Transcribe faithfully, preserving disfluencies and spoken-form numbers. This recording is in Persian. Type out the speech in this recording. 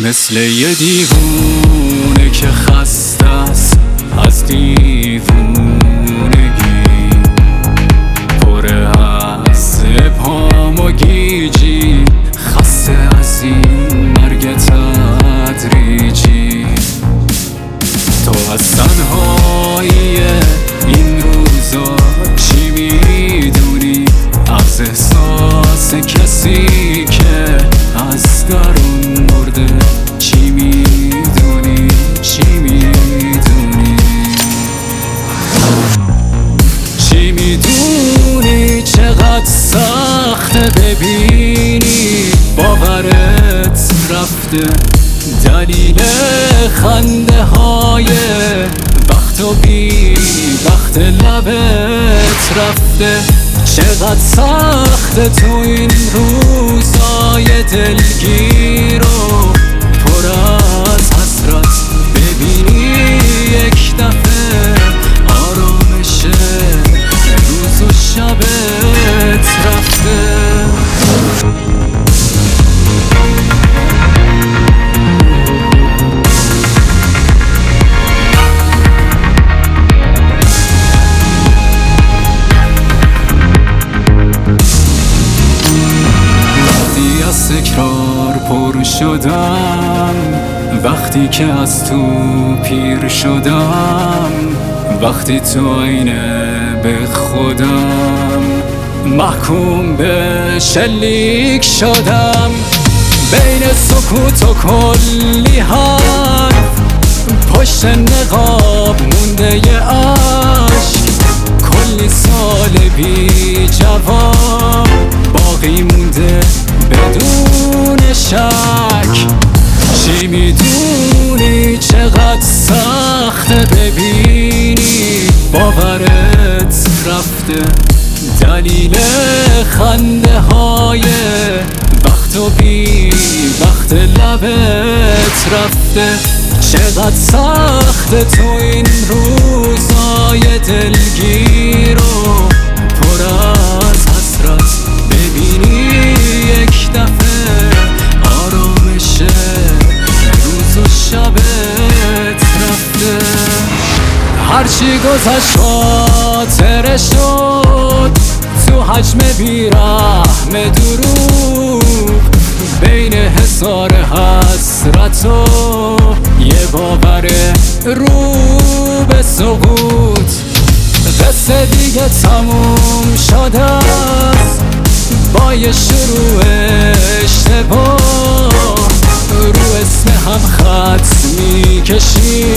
مثل یه دیوونه که خسته است از دیوونگی، پر از ابهام و گیجی، خسته از این مرگ تدریجی. تو از تنهایی این روزا چی میدونی؟ از احساس کسی که از درون مرده چی میدونی؟ چی میدونی؟ چی میدونی چقدر سخته ببینی باورت رفته دلیل خنده های وقت و بی وقت لبت رفته. چقدر سخته تو این روزای دلگیر و پر از حسرت ببینی یک دفعه آرامش روز و شبت رفته. تکرار پر شدم وقتی که از تو پیر شدم، وقتی تو آینه به خودم محکوم به شلیک شدم. بین سکوت و کلی حرف پشت نقاب مونده ی عشق، کلی سال بی جواب باقی مونده بدون شک. چی میدونی چقدر سخته ببینی باورت رفته دلیل خنده های وقت و بی وقت لبت رفته. چقدر سخته تو این روزای دلگیر و پر از حسرت ببینی یک دفعه آرامش روز و شبت رفته. هرچی گذشت خاطره شد تو حجم بیرحم دروغ، بین حصار حسرت و یه باور رو به سقوط. قصه دیگه تموم شده است با یه شروع اشتباه، رو اسم هم خط میکشیم